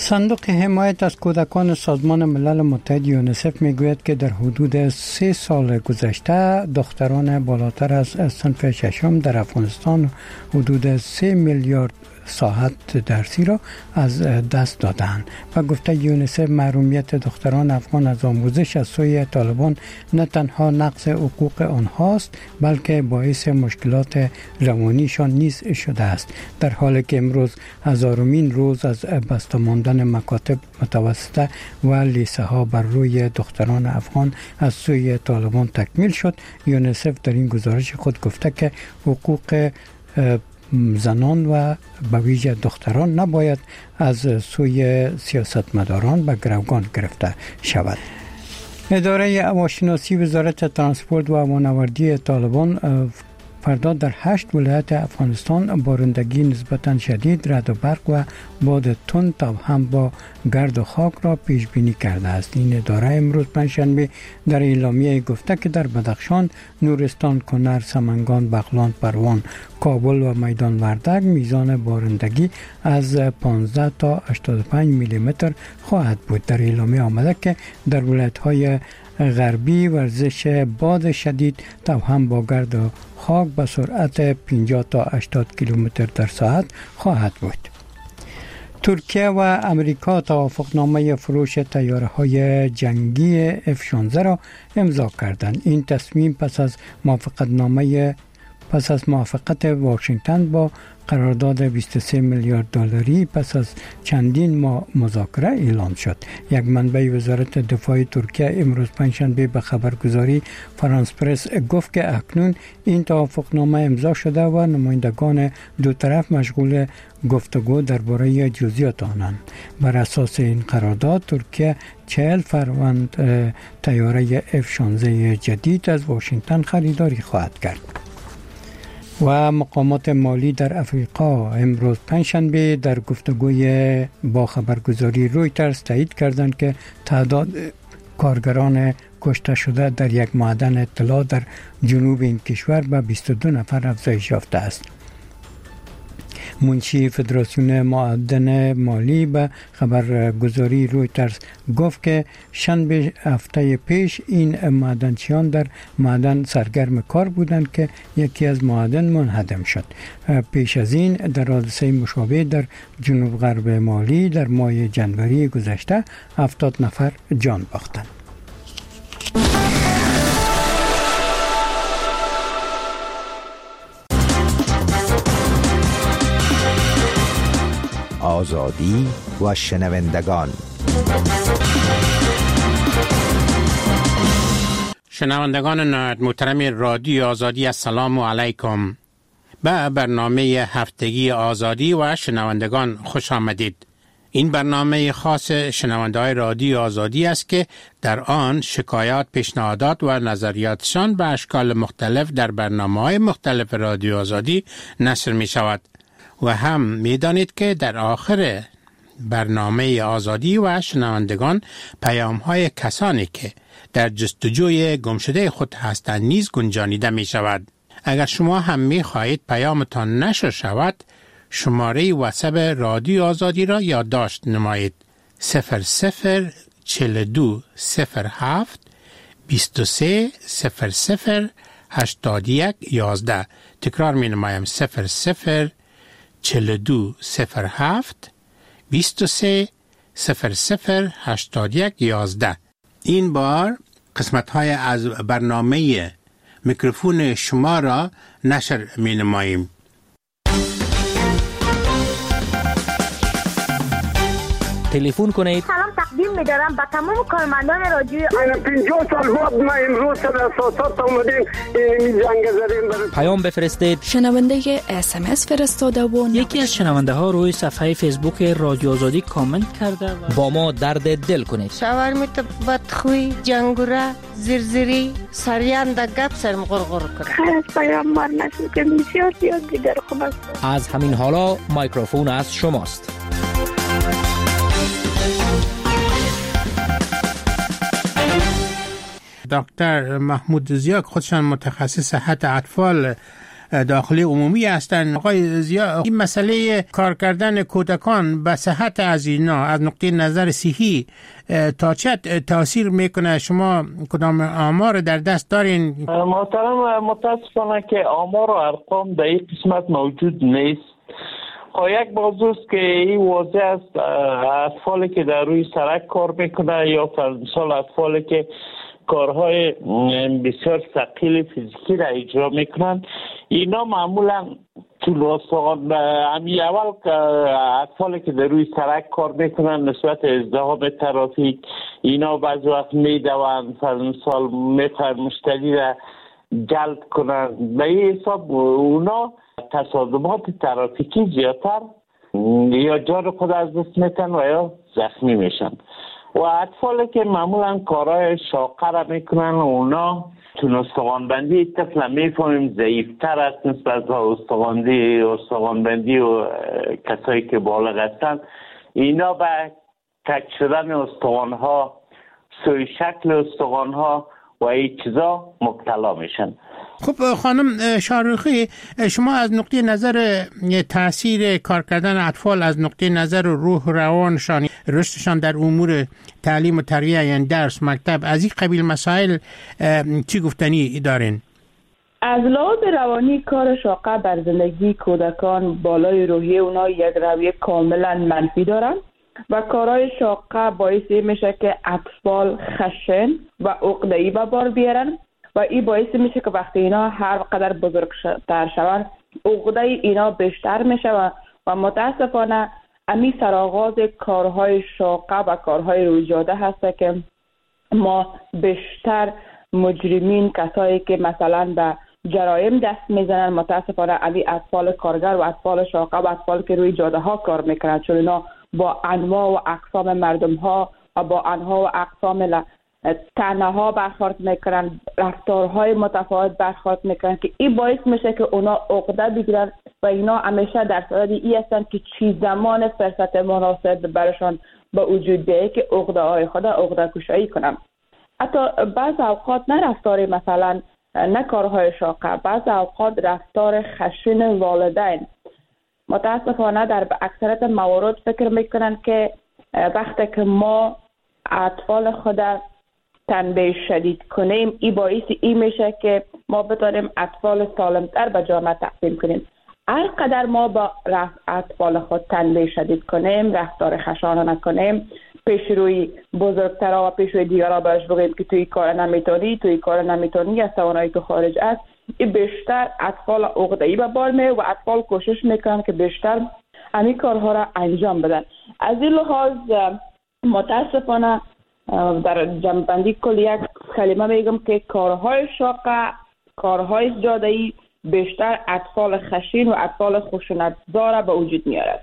صندوق حمایت از کودکان سازمان ملل متحد یونیسف میگوید که در حدود 3 سال گذشته دختران بالاتر از صنف ششم در افغانستان حدود 3 میلیارد ساعت درسی را از دست دادند و گفته یونیسف محرومیت دختران افغان از آموزش از سوی طالبان نه تنها نقض حقوق آنهاست بلکه باعث مشکلات روانیشان نیز شده است، در حالی که امروز هزارمین روز از بسته ماندن مکاتب متوسطه و لیسه ها بر روی دختران افغان از سوی طالبان تکمیل شد. یونیسف در این گزارش خود گفته که حقوق زنان و به ویژه دختران نباید از سوی سیاستمداران به گروگان گرفته شود. اداره هواشناسی وزارت ترانسپورت و هوانوردی طالبان فردا در 8 ولایت افغانستان بارندگی نسبتاً شدید، رعد و برق و باد تند تا هم با گرد و خاک را پیش بینی کرده است. این اداره امروز پنجشنبه در اعلامیه گفته که در بدخشان، نورستان، کنر، سمنگان، بغلان، پروان، کابل و میدان وردک میزان بارندگی از 15 تا 85 میلی متر خواهد بود. در اعلامیه آمده که در ولایت‌های غربی ورزش باد شدید توهم با گرد و خاک به سرعت 50 تا 80 کیلومتر در ساعت خواهد بود. ترکیه و امریکا توافقنامه فروش طیاره‌های جنگی F-16 را امضا کردند. این تصمیم پس از موافقت واشنگتن با قرارداد 23 میلیارد دلاری پس از چندین ماه مذاکره اعلام شد. یک منبع وزارت دفاع ترکیه امروز پنجشنبه به خبرگزاری فرانس پرس گفت که اکنون این توافقنامه امضا شده و نمایندگان دو طرف مشغول گفتگو درباره جزئیات آنند. بر اساس این قرارداد ترکیه 40 فروند طیاره F-16 جدید از واشنگتن خریداری خواهد کرد. و مقامات مالی در افریقا امروز پنجشنبه در گفتگوی با خبرگزاری رویترز تایید کردند که تعداد کارگران کشته شده در یک معدن طلا در جنوب این کشور به 22 نفر افزایش یافته است. منشی فدراسیون معدن مالی به خبرگزاری رویترز گفت که شنبه هفته پیش این معدنچیان در معدن سرگرم کار بودند که یکی از معادن منهدم شد. پیش از این در حادثه مشابه در جنوب غرب مالی در ماه جنوری گذشته 70 نفر جان باختند. آزادی و شنوندگان. شنوندگان محترم رادیو آزادی، السلام علیکم. به برنامه هفتگی آزادی و شنوندگان خوش آمدید. این برنامه خاص شنونده‌های رادیو آزادی است که در آن شکایات، پیشنهادات و نظریاتشان به اشکال مختلف در برنامه‌های مختلف رادیو آزادی نشر می شود. و هم می دانید که در آخر برنامه آزادی و شنوندگان پیام‌های کسانی که در جستجوی گمشده خود هستند نیز گنجانیده می شود. اگر شما هم می خواهید پیامتان نشر شود، شماره واتساپ رادیو آزادی را یادداشت نمایید: 004207 2300 8111. تکرار می نمایم: 004207 2300 8111. این بار قسمت‌های از برنامه میکروفون شما را نشر می نماییم. تلفن کنید. سلام تقدیم می‌دارم به تمام کارمندان رادیو. 50 سال بعد ما امروز در اساسات اومدیم این جنگ زدیم. پیام بفرستید. شنونده SMS فرستاده و یکی از شنونده ها روی صفحه فیسبوک رادیو آزادی کامنت کرده و با ما درد دل کنید. شاورمیت بدخوی، جنگوره، زرزری، سریان در گپ سرم غرغر کرد. خیلی پیام مار نشد که بسیار دیگر خوب است. از همین حالا میکروفون از شماست. دکتر محمود زیاک خودشان متخصص صحت اطفال داخلی عمومی هستند. آقای ضیا، این مسئله کار کردن کودکان به صحت از اینا از نقطه نظر صحی تا چه تاثیر میکنه؟ شما کدام آمار در دست دارین؟ محترم، متاسفانه که آمار و ارقام در این قسمت موجود نیست. یک موضوع است که این واضح است، اطفالی که در روی سرک کار میکنه یا مثال اطفالی که کارهای بسیار ثقیل فیزیکی را اجرا میکنن، اینا معمولا امی اول اطفالی که در روی سرک کار میکنن نسبت ازدحام ترافیک، اینا بعض وقت میدوند مثال میخواهن مشتری را جلب کنن، به این حساب اونا تصادمات ترافیکی زیادتر یا جان خود از دست میتن و یا زخمی میشن. و اطفالی که معمولا کارهای شاقه را میکنن اونا چون استخوانبندی طفل میفهمیم ضعیفتر است نسبت به استخوانبندی و کسایی که بالغ هستند، اینا به کج شدن استخوانها، سوی شکل استخوانها و این چیزا مبتلا میشن. خب خانم شارخی، شما از نقطه نظر تاثیر کار کردن اطفال از نقطه نظر روح روانشان، رشدشان در امور تعلیم و تربیت یعنی درس مکتب، از این قبیل مسائل چی گفتنی دارین؟ از لحاظ روانی کار شاقه بر زندگی کودکان بالای روحی اونا یک رویه کاملا منفی دارن و کارهای شاقه باعث میشه که اطفال خشن و عقده‌ای به بار بیارن و این باعث میشه که وقتی اینا هر قدر بزرگتر شوند عقده اینا بیشتر میشه و متاسفانه امی سرآغاز کارهای شاقه و کارهای رویجاده هست که ما بیشتر مجرمین، کسایی که مثلا به جرایم دست میزنن، متاسفانه امی اطفال کارگر و اطفال شاقه و اطفال که روی جاده ها کار میکنن، چون اینا با انواع و اقسام مردم ها و با انواع و اقسام تنه ها برخورد میکنن، رفتارهای متفاوت برخورد میکنن که این باعث میشه که اونا عقده بگیرن و اینا همیشه در صدد ای هستن که چی زمان فرصت مناسب برشان به وجود بیایه که عقده های خود عقده کشایی کنن. حتی بعض اوقات نه رفتار مثلا نه کارهای شاقه، بعض اوقات رفتار خشن والدین متاسفانه در اکثریت موارد فکر میکنن که وقتی که ما اطفال خود تنبیه شدید کنیم این باعث این میشه که ما بتونیم اطفال سالمتر به جامعه تقدیم کنیم. هر قدر ما با اطفال خود تنبیه شدید کنیم، رفتار خشانه نکنیم، پیش روی بزرگترها و پیش روی دیگرها باش بگیم که توی کار نمیتونی از توانایی تو خارج است، این بیشتر اطفال عقده‌ای به بار میاره و اطفال کوشش میکنن که بیشتر همین کارها را انجام بدن. از این لحاظ متاسفانه در جمع‌بندی کل یک کلمه میگم که کارهای شاقه، کارهای جاده‌ای بیشتر اطفال خشین و اطفال خشونت‌زا به وجود میارد.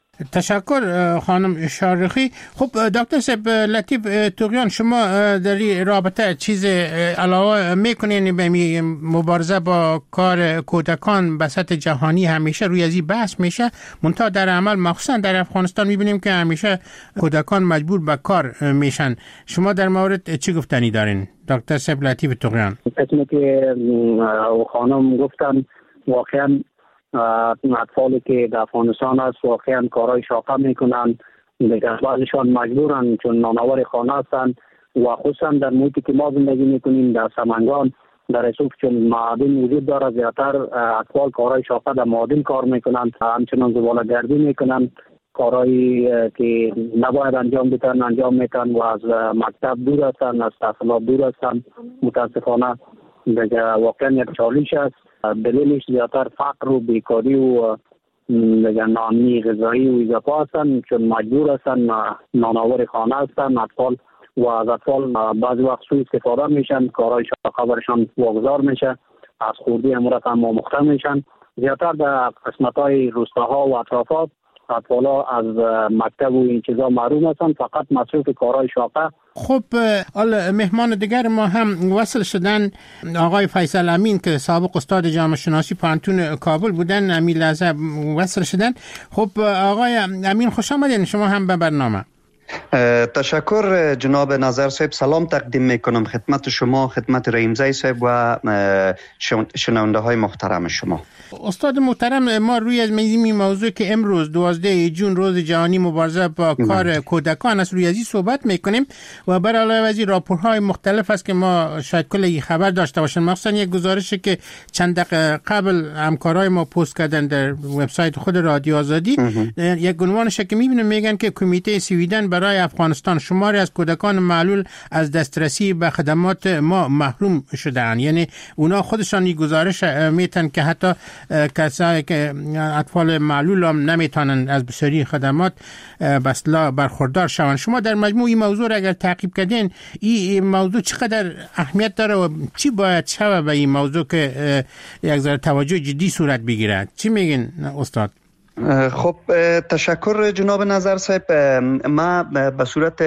تشکر خانم شارخی. خب دکتر صاحب لطیف طغیان، شما در این رابطه چیز علاوه میکنین به مبارزه با کار کودکان به سطح جهانی؟ همیشه روی از این بحث میشه، منتها در عمل مخصوصا در افغانستان میبینیم که همیشه کودکان مجبور به کار میشن. شما در مورد چی گفتنی دارین دکتر صاحب لطیف طغیان؟ قسمی که خانم گفتن واقعا اطفالی که در افغانستان هست واقعا کارهای شاقه میکنن، بعضیشان مجبورن چون نانآور خانه هستن و خصوصا در محیطی که ما زندگی میکنیم در سمنگان در رسوف چون معادن وجود داره، زیادتر اطفال کارهای شاقه در معادن کار میکنن، همچنان زباله‌گردی میکنن، کارهایی که نباید انجام بدن انجام میتن و از مکتب دور هستن، از تحصیلات دور هستن. متاسفانه واقعا یک چالش است. دلیلش زیادتر فقر و بیکاری و ناامنی غذایی و اضافه هستن چون مجبور هستن نانآور خانه هستن اطفال و از اطفال بعضی وقت سوء استفاده میشن، کارهای شاقه برشان واگذار میشه، از خوردی امورات هم آموخته میشن. زیادتر در قسمت‌های روستاها و اطرافات اطفالا از مکتب و این چیزا محروم هستن، فقط مصروف کارهای شاقه. خب مهمان دیگر ما هم وصل شدن، آقای فیصل امین که سابق استاد جامعه شناسی پانتون کابل بودن، همین لحظه وصل شدن. خب آقای امین خوش آمدین شما هم به برنامه. تشکر جناب نظر صاحب. سلام تقدیم میکنم خدمت شما، خدمت رحیمزی صاحب و شنونده های محترم شما. استاد محترم، ما روی از این موضوع که امروز 12 جون روز جهانی مبارزه با کار کودکان است، روی از این صحبت میکنیم و بر علاوه از این راپورهای مختلف است که ما شاید کلی خبر داشته باشیم. مخصوصا یک گزارشی که چند دقیقه قبل همکارای ما پست کردن در وبسایت خود رادیو آزادی، یک عنوانش که میبینیم میگن که کمیته سویدن برای افغانستان شماری از کودکان معلول از دسترسی به خدمات ما محروم شده‌اند. یعنی اونا خودشان این گزارش میتن که حتی کسایی که اطفال معلول هم نمیتونن از بسیاری خدمات بسلا برخوردار شوند. شما در مجموع این موضوع را اگر تعقیب کردین، این موضوع چقدر اهمیت داره و چی باید شود به این موضوع که یک ذره توجه جدی صورت بگیرد؟ چی میگین استاد؟ خب تشکر جناب نظر صاحب. ما به صورت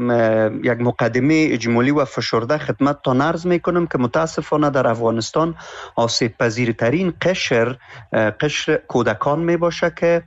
یک مقدمه اجمالی و فشرده خدمت تا عرض میکنم که متاسفانه در افغانستان آسیب پذیرترین قشر کودکان می باشه که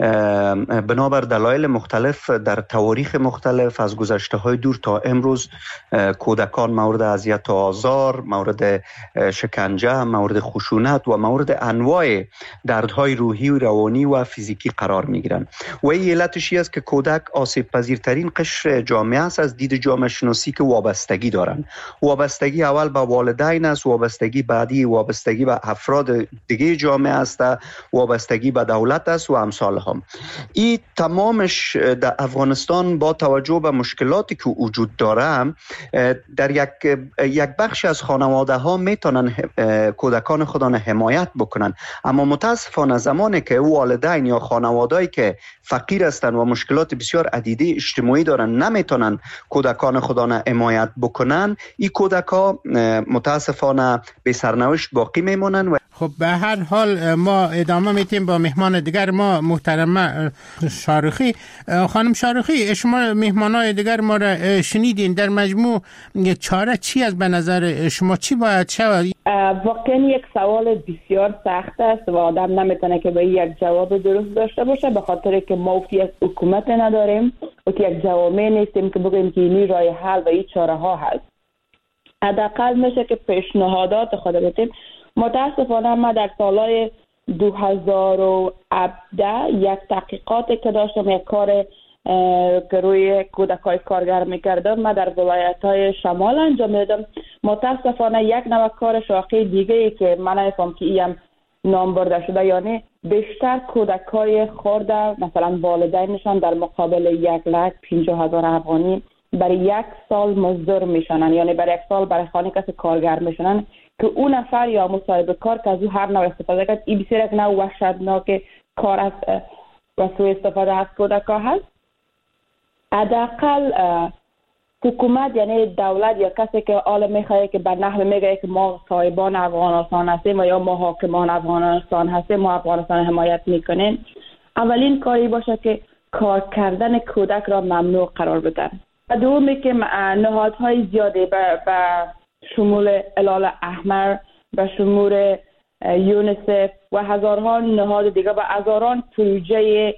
بنابر دلایل مختلف در تواریخ مختلف از گذشته های دور تا امروز کودکان مورد اذیت و آزار، مورد شکنجه، مورد خشونت و مورد انواع دردهای روحی و روانی و فیزیکی قرار میگیرن و این علتش است که کودک آسیب پذیرترین قشر جامعه است از دید جامعه شناسی که وابستگی دارن. وابستگی اول به والدین است، وابستگی بعدی وابستگی به افراد دیگه جامعه است، وابستگی به دولت است و امثال هم. این تمامش در افغانستان با توجه به مشکلاتی که وجود داره در یک بخش از خانواده ها میتونن کودکان خودان حمایت بکنن، اما متاسفانه زمانی که والدین یا خانوادهایی که فقیر هستند و مشکلات بسیار عدیده اجتماعی دارن نمیتونن کودکان خودان حمایت بکنن، این کودکا متاسفانه به سرنوشت باقی میمونن. و خب به هر حال ما ادامه میتیم با مهمان دیگر ما، محترمه شارخی. خانم شارخی، شما مهمانای دیگر ما را شنیدین، در مجموع چاره چی از به نظر شما چی باید شود؟ واقعا یک سوال بسیار سخت است و آدم نمیتونه که به یک جواب درست داشته باشه، به خاطر که ما یک حکومت نداریم و که یک جوامع نیستیم که بگیم که این راه حل و این چاره ها هست. حداقل میشه که پیشنهادات خود بدیم. متاسفانه ما در سالهای 2017 یک تحقیقاتی که داشتم، یک کار که روی کودکای کارگر میکردم، ما در ولایت‌های شمال انجام میدادم. متاسفانه یک نوع کار شاخص دیگه ای که من نمی‌فهم که این نام برده شده، یعنی بیشتر کودکای خرده مثلا والدینشان در مقابل 150,000 افغانی برای یک سال مزدور میشنن، یعنی برای یک سال برای خانه کسی کارگر میشنن که اون نفر یا مصاحبه کار که از او هر نوع استفاده کرد. این بسیار یک نوع وحشتناک کار از و سوء استفاده از کودکا هست. حداقل حکومت یعنی دولت یا کسی که آل میخواه که به نحو میگه که ما صاحبان افغانستان هستیم و یا ما حاکمان افغانستان هستیم، ما افغانستان حمایت میکنیم، اولین کاری باشه که کار کردن کودک را ممنوع قرار بدن. و دومی که نهادهای زیاده به شمول هلال احمر، به شمول یونیسف و هزارها نهاد دیگه و هزاران پروژه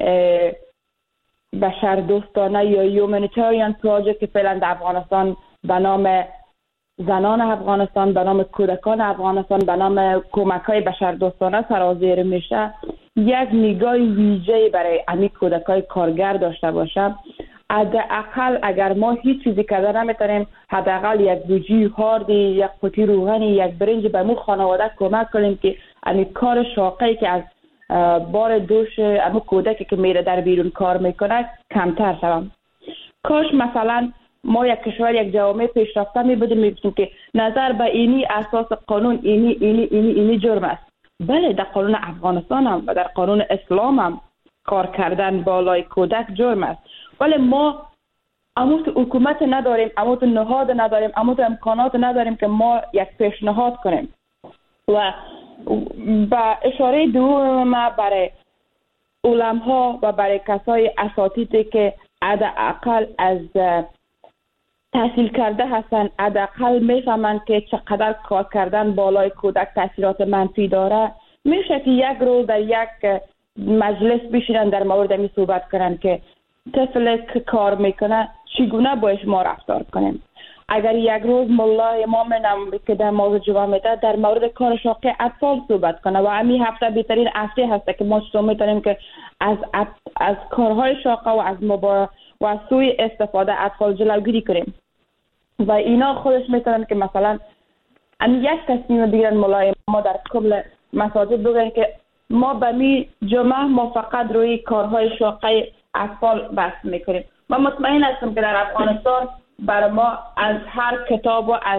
بشر دوستانه یا یومانیتریان پروژه که فعلا در افغانستان به نام زنان افغانستان، به نام کودکان افغانستان، به نام کمک‌های بشر دوستانه سرازیر میشه، یک نگاه ویژه‌ای برای امی کودکای کارگر داشته باشه. حداقل اگر ما هیچ چیزی کرده نمیتونیم، حداقل یک گوجی هاردی، یک قوطی روغنی، یک برنج به مو خانواده کمک کنیم که امی کار شاقی که از بار دوش اما کودکی که میره در بیرون کار میکنه کمتر شوم. کاش مثلا ما یک کشور، یک جامعه پیشرفته می بودیم، میگفتیم که نظر به اینی اساس قانون اینی جرم است. بله، در قانون افغانستان هم و در قانون اسلام هم کار کردن بالای کودک جرم است، ولی ما اموت حکومت نداریم، اموت نهاد نداریم، اموت امکانات نداریم که ما یک پیشنهاد کنیم. و با اشاره دوم ما برای علماء و برای کسای اساتیدی که حداقل از تحصیل کرده هستن، حداقل میفهمند که چقدر کار کردن بالای کودک تاثیرات منفی داره، میشه که یک روز در یک مجلس بشینن در مورد می صحبت کنن که طفل که کار میکنه چگونه باش ما رفتار کنیم. اگر یک روز ملا امامم که در موضوع جواب میده در مورد کار شاقی اطفال صحبت کنه و همین هفته بهترین هفته هست که ما چطور میتونیم که از کارهای شاقه و از و از سوی استفاده اطفال جلوگیری کنیم و اینا خودش میتونن که مثلا یک تصمیم بگیرن ملای ما در کل مساجد بگن که ما به می جمعه ما فقط روی کارهای شاقه اطفال بحث میکنیم. من مطمئن هستم که در افغانستان برای ما از هر کتاب و از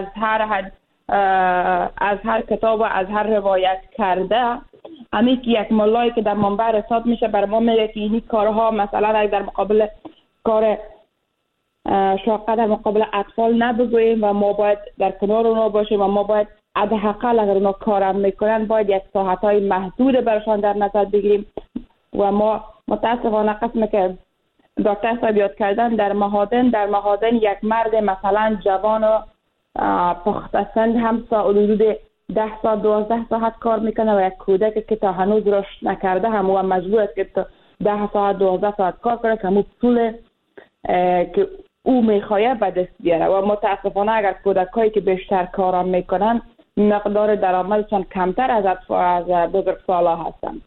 هر کتاب و از هر روایت کرده همین که یک ملایی که در منبر رسالت میشه برای ما میگه که اینی کارها مثلا در مقابل کار شاقه در مقابل اطفال نبگوییم و ما باید در کنار اونا باشیم و ما باید حداقل اگر اونا کارم میکنن باید یک ساعتهای محدود برشان در نظر بگیریم و ما متاسفانه قسم که دکتر صاحب یاد کردن در مهادن یک مرد مثلا جوان و پخته سن هم حدود 10 ساعت 12 ساعت کار میکنه و یک کودک که تا هنوز رشد نکرده هم و مجبور است که تا 10 ساعت 12 ساعت کار کنه که همون پول که او میخواه به دست بیاره و متاسفانه اگر کودکایی که بیشتر کارم میکنن مقدار درآمدشان کمتر از بزرگسالا هستند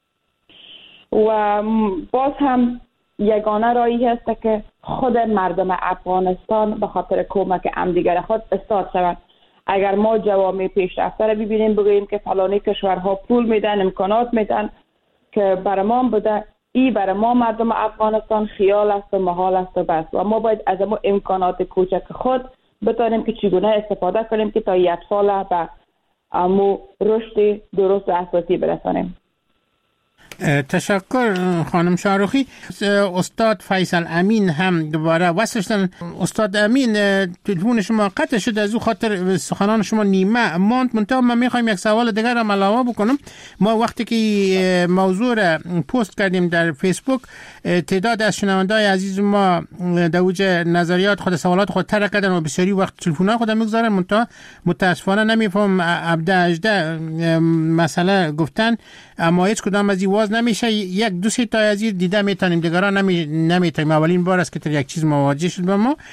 و باز هم یگانه راهی هست که خود مردم افغانستان به خاطر کمک همدیگر خود استاد شوند. اگر ما جوامع پیشرفته را ببینیم بگوییم که فلانی کشورها پول میدن امکانات میدن که برای ما بوده برای ما مردم افغانستان خیال است و محال است و بس و ما باید از ما امکانات کوچک خود بتانیم که چگونه استفاده کنیم که تا یک سال به امو رشد درست و اساسی برسانیم. تشکر خانم شاروخی. استاد فیصل امین هم دوباره وصلشتن. استاد امین تلفن شما قطع شد از او خاطر سخنان شما نیمه ماند. منتها من میخوایم یک سوال دیگر هم علاوه بکنم. ما وقتی که موضوع را پست کردیم در فیسبوک تعداد از شنونده‌های عزیز ما در اوج نظریات خود سوالات خود طرح کردن و بسیاری وقت تلفن‌ها خود میگذارن منتها متاسفانه نمیفهم ابدا مسئله گفتن اما هیچ کدام از این واز نمیشه. یک دو سه تا از این دیده میتونیم دیگران نمیتونیم. اولین بار است که یک چیز مواجه شد با ما.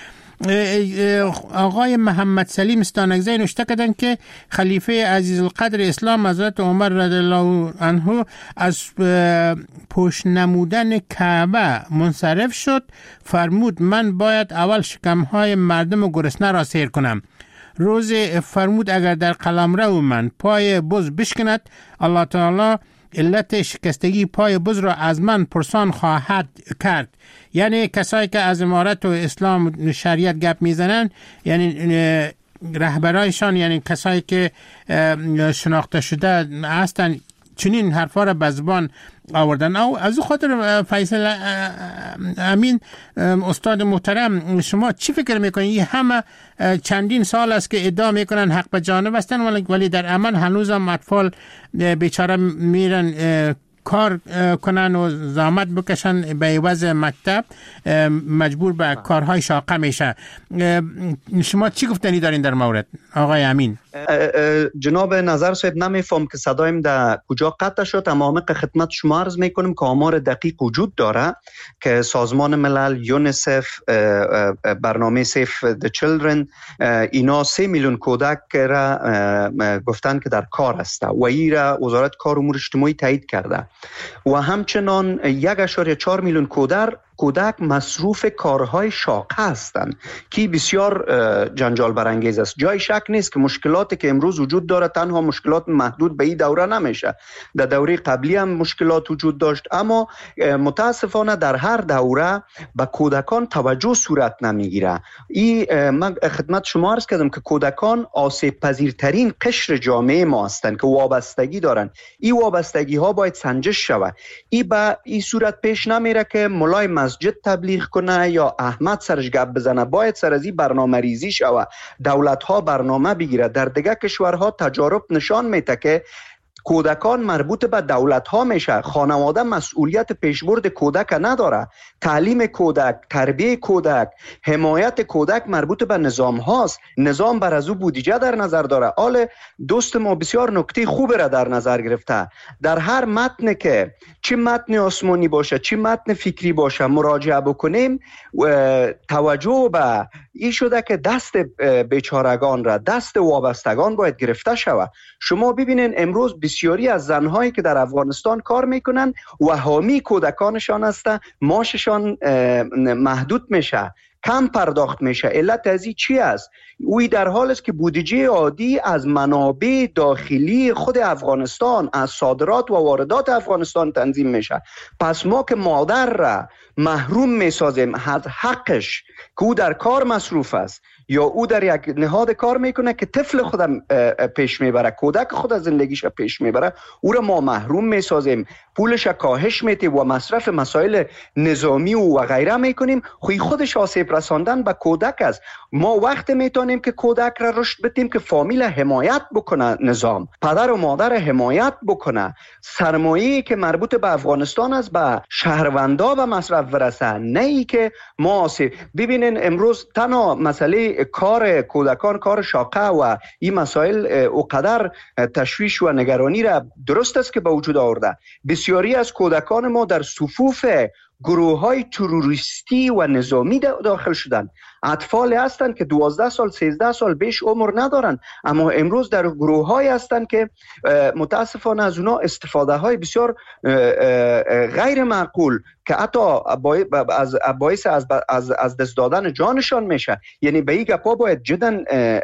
آقای محمد سلیم استانکزی نوشته کردن که خلیفه عزیز القدر اسلام حضرت عمر رضی الله عنه از پشت نمودن کعبه منصرف شد. فرمود من باید اول شکمهای مردم گرسنه را سیر کنم. روز فرمود اگر در قلمرو من پای بز بشکند الله تعالی علت شکستگی پای بز را از من پرسان خواهد کرد. یعنی کسایی که از امارت و اسلام و شریعت گپ میزنن یعنی رهبرایشان یعنی کسایی که شناخته شده هستن چنین حرفا را به زبان آوردن. او از خاطر فیصل امین استاد محترم شما چی فکر میکنید؟ این همه چندین سال است که ادعا میکنن حق به جانب هستن ولی در عمل هنوز هم اطفال بیچاره میرن کار کنن و زحمت بکشن به عوض مکتب مجبور به کارهای شاقه میشه. شما چی گفتنی دارین در مورد آقای امین؟ جناب نظر صاحب نمیفهم که صدایم در کجا قطع شد اما عمیق خدمت شما عرض میکنم که آمار دقیق وجود داره که سازمان ملل یونیسف برنامه سیف د چیلدرن اینا 3 میلیون کودک را گفتن که در کار است و این را وزارت کار امور اجتماعی تایید کرده و همچنان 1.4 میلیون کودک مصروف کارهای شاقه هستند که بسیار جنجال برانگیز است. جای شک نیست که مشکلاتی که امروز وجود داره تنها مشکلات محدود به این دوره نمیشه. در دوره قبلی هم مشکلات وجود داشت اما متاسفانه در هر دوره به کودکان توجه صورت نمیگیره. من خدمت شما عرض کردم که کودکان آسیب پذیرترین قشر جامعه ما هستند که وابستگی دارن. این وابستگی ها باید سنجش شود. این صورت پیش نمیره که مولای مسجد تبلیغ کنه یا احمد سرش گپ بزنه. باید سر از این برنامه ریزی شود. دولت ها برنامه بگیره. در دیگه کشورها تجارب نشان میده که کودکان مربوط به دولت ها میشه. خانواده مسئولیت پیشبرد کودک نداره. تعلیم کودک، تربیه کودک، حمایت کودک مربوط به نظام هاست. نظام بر از او بودجه در نظر داره. حال دوست ما بسیار نکته خوب را در نظر گرفته. در هر متن که چه متن آسمانی باشه چه متن فکری باشه مراجعه بکنیم، توجه به این شده که دست بیچارگان را، دست وابستگان باید گرفته شود. شما ببینین امروز بسیاری از زنهایی که در افغانستان کار میکنن و حامی کودکانشان هستند، معاششان محدود میشه، کم پرداخت میشه. علت از این چی است؟ اوی در حال است که بودجه عادی از منابع داخلی خود افغانستان، از صادرات و واردات افغانستان تنظیم میشه. پس ما که مادر را محروم میسازیم از حقش که او در کار مصروف است یا او در یک نهاد کار میکنه که طفل خودم پیش میبره، کودک خود زندگیش پیش میبره، او را ما محروم میسازیم، پولش کاهش میتیم و مصرف مسائل نظامی و غیره میکنیم. خودش آسیب رساندن به کودک است. ما وقت میتونیم که کودک را رشد بدیم که فامیل حمایت بکنه، نظام پدر و مادر حمایت بکنه، سرمایه‌ای که مربوط به افغانستان است به شهروندا به مصرف برسه، نه ای که ما ببینین امروز تنها مسئله کار کودکان کار شاقه و این مسائل اوقدر تشویش و نگرانی را درست است که به وجود آورده. بسیاری از کودکان ما در صفوف گروه‌های تروریستی و نظامی داخل شدن. اطفال هستند که 12 سال 13 سال بیش عمر ندارن، اما امروز در گروه‌های هستند که متاسفانه از اونا استفاده های بسیار غیر معقول که حتی باعث از دست دادن جانشان میشه. یعنی به این گپا باید جدا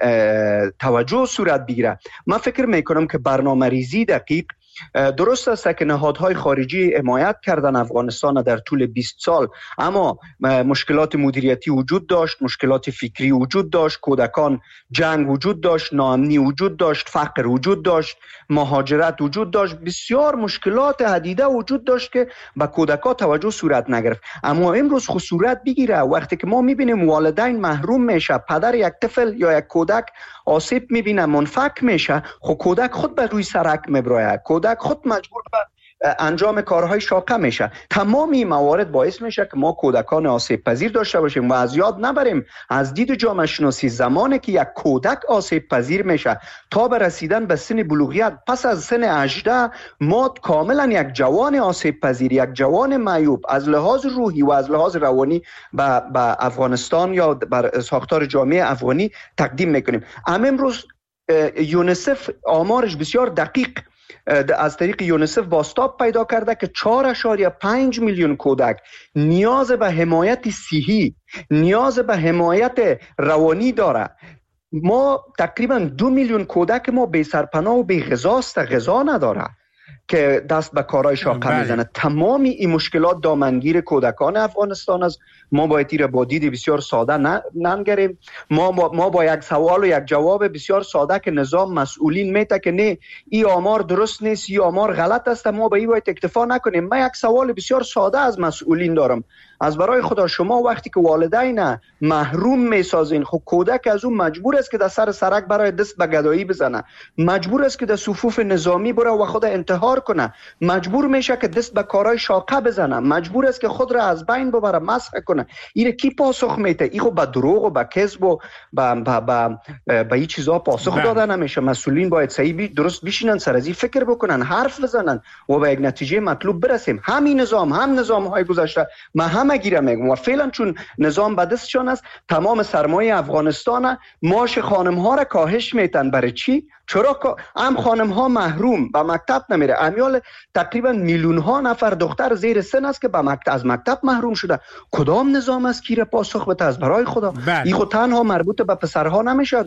توجه صورت بگیره. من فکر میکنم که برنامه ریزی دقیق درست است که نهادهای خارجی حمایت کردن افغانستان در طول 20 سال، اما مشکلات مدیریتی وجود داشت، مشکلات فکری وجود داشت، کودکان جنگ وجود داشت، ناامنی وجود داشت، فقر وجود داشت، مهاجرت وجود داشت، بسیار مشکلات عدیده وجود داشت که به کودکان توجه صورت نگرفت. اما امروز خود صورت بگیره وقتی که ما میبینیم والدین محروم میشه، پدر یک طفل یا یک کودک آسیب میبینه، منفک میشه، خود کودک خود به روی سرک میبراید، کودک خود مجبور به انجام کارهای شاقه میشه. تمامی موارد باعث میشه که ما کودکان آسیب پذیر داشته باشیم و از یاد نبریم از دید جامعه شناسی زمانی که یک کودک آسیب پذیر میشه تا به رسیدن به سن بلوغیت، پس از سن 18 ما کاملا یک جوان آسیب پذیر، یک جوان معیوب از لحاظ روحی و از لحاظ روانی به افغانستان یا بر ساختار جامعه افغانی تقدیم میکنیم. امروز یونیسف آمارش بسیار دقیق از طریق یونیسف بازتاب پیدا کرده که 4.5 میلیون کودک نیاز به حمایت صحی، نیاز به حمایت روانی داره. ما تقریبا 2 میلیون کودک ما بی سرپناه و بی غذاست، غذا نداره که دست به کارهای شاقه میزنه. تمامی این مشکلات دامنگیر کودکان افغانستان است. ما باید این را با دید بسیار ساده ننگریم. ما با یک سوال و یک جواب بسیار ساده که نظام مسئولین میته که نه این آمار درست نیست، این آمار غلط است، ما به این باید اکتفا نکنیم. من یک سوال بسیار ساده از مسئولین دارم. از برای خدا شما وقتی که والدین محروم میسازین، خب کودک از اون مجبور است که در سر سرک برای دست به گدایی بزنه، مجبور است که در صفوف نظامی بره و خود انتحار کنه، مجبور میشه که دست به کارهای شاقه بزنه، مجبور است که خود را از بین ببره، مسخ کنه. این کی پاسخ میده؟ این خب به دروغ و به کذب و به این چیزا پاسخ داده نمیشه. مسئولین باید صحیح درست بشینن، سر از این فکر بکنن، حرف بزنن و به یک نتیجه مطلوب برسیم. همین نظام هم نظام‌های گذشته همه گیره میگم و فعلا چون نظام به دستشان است، تمام سرمایه افغانستان معاش خانم ها را کاهش میتن. برای چی؟ چرا هم خانم ها محروم به مکتب نمیره. امیال تقریبا میلیون ها نفر دختر زیر سن است که از مکتب محروم شده. کدام نظام است که پاسخ بده؟ از برای خدا این خود تنها مربوط به پسرها نمیشه،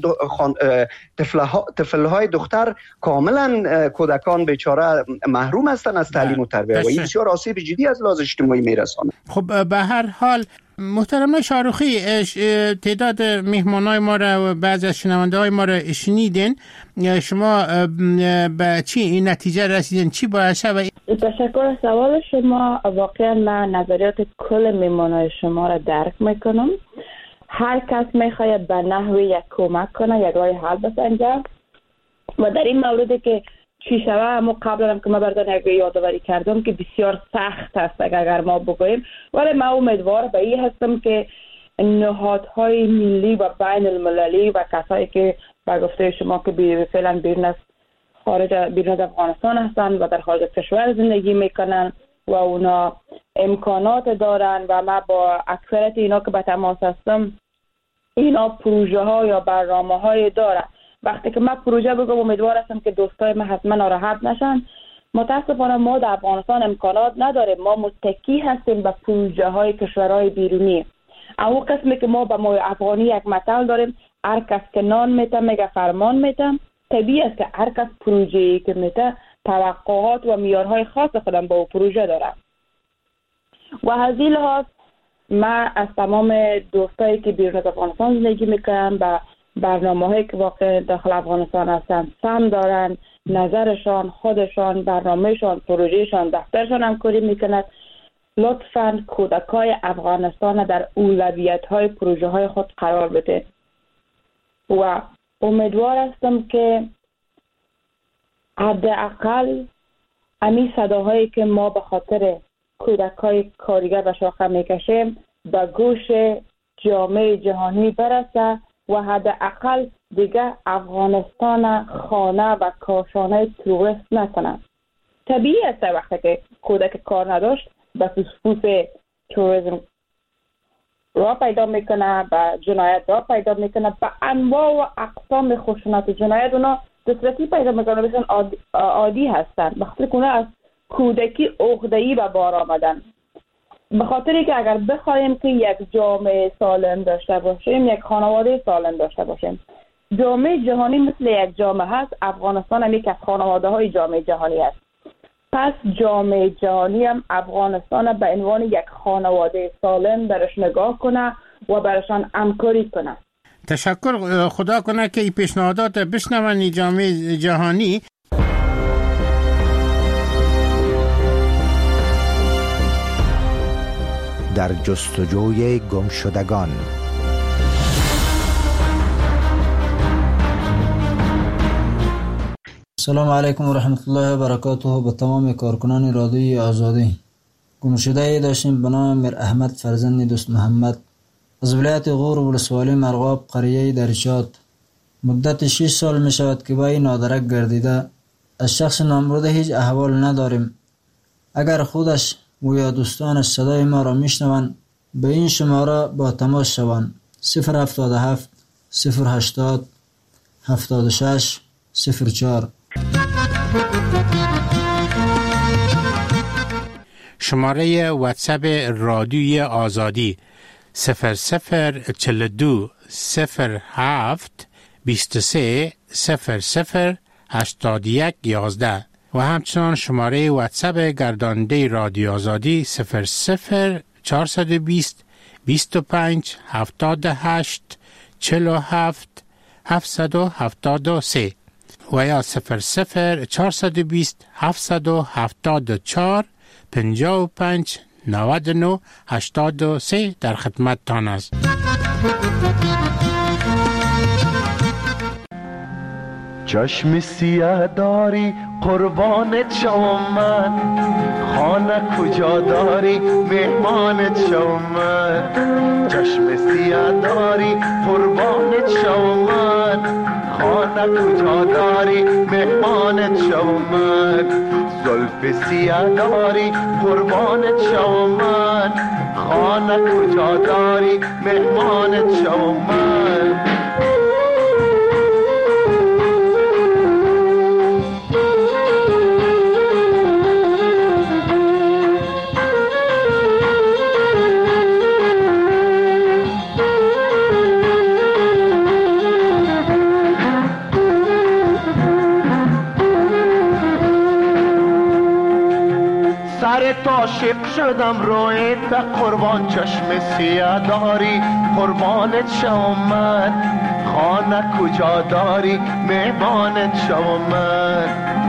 طفلهای دختر کاملا کودکان بیچاره محروم هستن از تعلیم و تربیت و این بسیار آسیب جدی از لحاظ اجتماعی میرسانه. خب به هر حال محترم شاروخی، تعداد مهمانای ما را و بعضی از شنونده های ما را شنیدین. شما به چی این نتیجه رسیدین؟ چی باید شود؟ تشکر از سوال شما. واقعا من نظریات کل مهمانای شما را درک میکنم. هر کس میخواید به نحوی یک کمک کنه، یک راه حل بسنجه و در این مورد که چی شوه. اما قبلا هم که من بردن یک یادآوری کردم که بسیار سخت است اگر ما بگوییم، ولی من امیدوار به این هستم که نهادهای ملی و بین المللی و کسایی که به گفته شما که فعلا بیرون از افغانستان هستند و در خارج از کشور زندگی میکنن و اونا امکانات دارن و من با اکثریت اینا که به تماس هستم، اینا پروژه ها یا برنامه های دارن. وقتی که من پروژه بگم امیدوار هستم که دوستای من حتما ناراحت نشن. متاسفانه ما در افغانستان امکانات نداریم، ما متکی هستیم به پروژه های کشورهای بیرونی. اما قسمی که ما به ما افغانی یک مثل داریم، هر کس که نان میته میگه فرمان میته. طبیعی است که هر کس پروژه‌ای که میته توقعات و معیارهای خاص خودم با پروژه داره. و از این لحاظ من از تمام دوستایی که بیرون از افغانستان زندگی میکنن و برنامه‌هایی که واقع داخل افغانستان هستن سهم دارن، نظرشان، خودشان، برنامهشان، پروژهشان، دفترشان همکاری میکنند، لطفاً کودکای افغانستان در اولویت‌های پروژه‌های خود قرار بده. و امیدوار هستم که حداقل امی صداهایی که ما به خاطر کودکای کارگر و شاخه میکشیم به گوش جامعه جهانی برسه و حداقل دیگه افغانستان خانه و کاشانه توریست نکنه. طبیعی است وقتی که کودک کار نداشت به فسفوس توریسم را پیدا میکنه، به جنایت را پیدا میکنه، به انواع و اقسام خشونت و جنایت اونا دسترسی پیدا میکنه، بسیار عادی هستن. بخاطر کنه از کودکی عقده‌ای به بار آمدن. به خاطری که اگر بخوایم که یک جامعه سالم داشته باشیم، یک خانواده سالم داشته باشیم، جامعه جهانی مثل یک جامعه هست، افغانستان هم یک از خانواده های جامعه جهانی هست. پس جامعه جهانی هم افغانستان به عنوان یک خانواده سالم برش نگاه کنه و برشان همکاری کنه. تشکر. خدا کنه که این پیشنهادات بشنون جامعه جهانی. در جستجوی گمشدگان. سلام علیکم و رحمت الله و برکاته. به تمام کارکنان رادیوی آزادی. گمشده داشتیم به نام میر احمد فرزند دوست محمد از ولایت غور ولسوالی مرغاب قریه درشاد. مدت 6 سال می شود که با این نادرک گردیده. از شخص نامبرده هیچ احوال نداریم. اگر خودش و یا دوستانش صدای ما را میشنوند به این شماره با تماس شوند: 077 080 76 04. شماره واتساپ رادیوی آزادی 0042 07 23 00 81 11 و همچنان شماره واتساپ گرداننده رادیو آزادی 00 420 25 78 47 773 و یا 00 420 774 55 99 83 در خدمت تان است. چشم سیاه داری قربانت شوم من، خانه کجا داری مهمانت شوم من. چشم سیاه داری قربانت شوم من، خانه کجا داری مهمانت شوم من. زلف سیاه داری قربانت شوم من، خانه کجا داری مهمانت شوم من. عاشق شدم رویت قربان، چشم سیاه داری قربانت شوم من. خانه کجا داری مهمانت شوم من.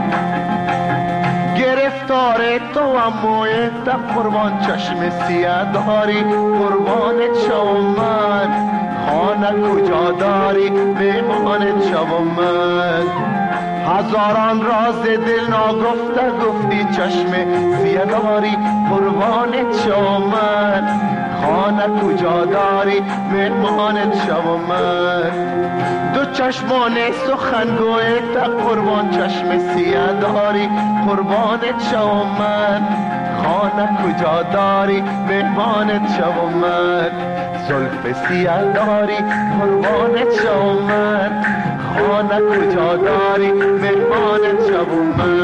گرفتار تو هم مویت قربان، چشم سیاه داری قربانت شوم من. خانه کجا داری مهمانت شوم من. هزاران راز دل ناگفته گفتی چشم سیه داری قربانت شوم من خانه کجا داری مهمانت شوم من دو چشمان سخنگویت قربان چشم سیه داری قربانت شوم من خانه کجا داری مهمانت شوم من زلف سیه داری قربانت شوم من خانه کجا داری مهمانت شوم من